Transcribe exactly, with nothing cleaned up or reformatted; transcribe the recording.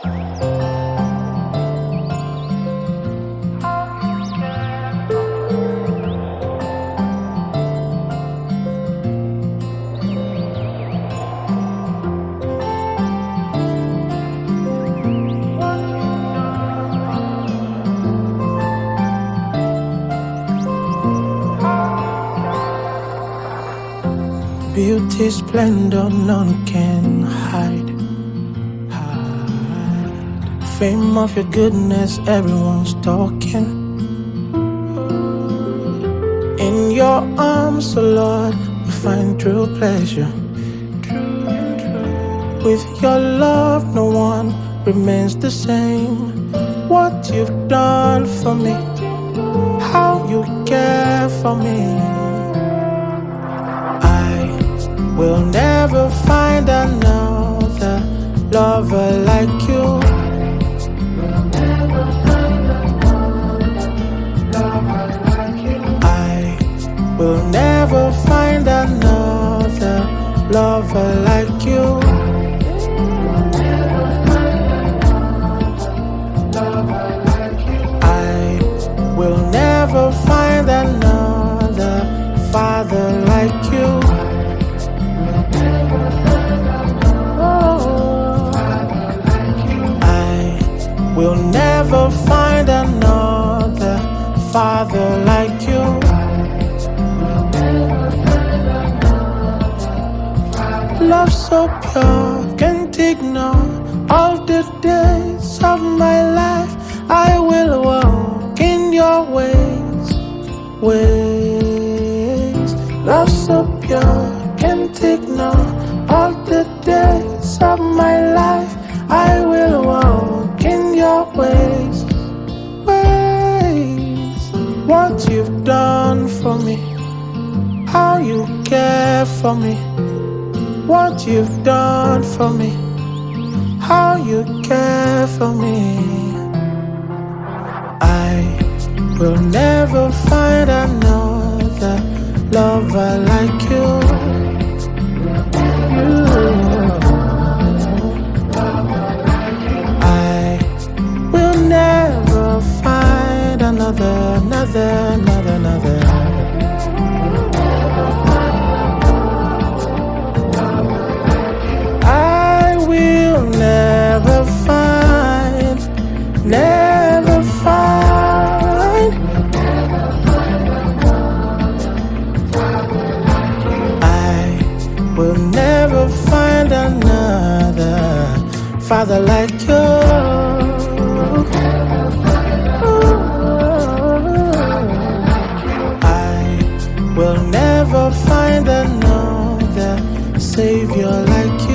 Beauty, splendor, none can hide. Hide. Fame of your goodness, everyone's talking. In your arms, oh Lord, we find true pleasure. With your love, no one remains the same. What you've done for me, how you care for me. We'll never find another lover like you. I will never find another lover like you. I will never find another father like you. We'll never find another father like you. Love so pure, can't ignore. All the days of my life I will walk in your ways, ways. Love so pure, can't ignore. All the days of my life I will walk in your ways, ways. What you've done for me, how you care for me. What you've done for me, how you care for me. I will never find another lover like you. You. Never find another, another, another, another. I will never find, never find. I will never find another father like you. Will never find another savior like you.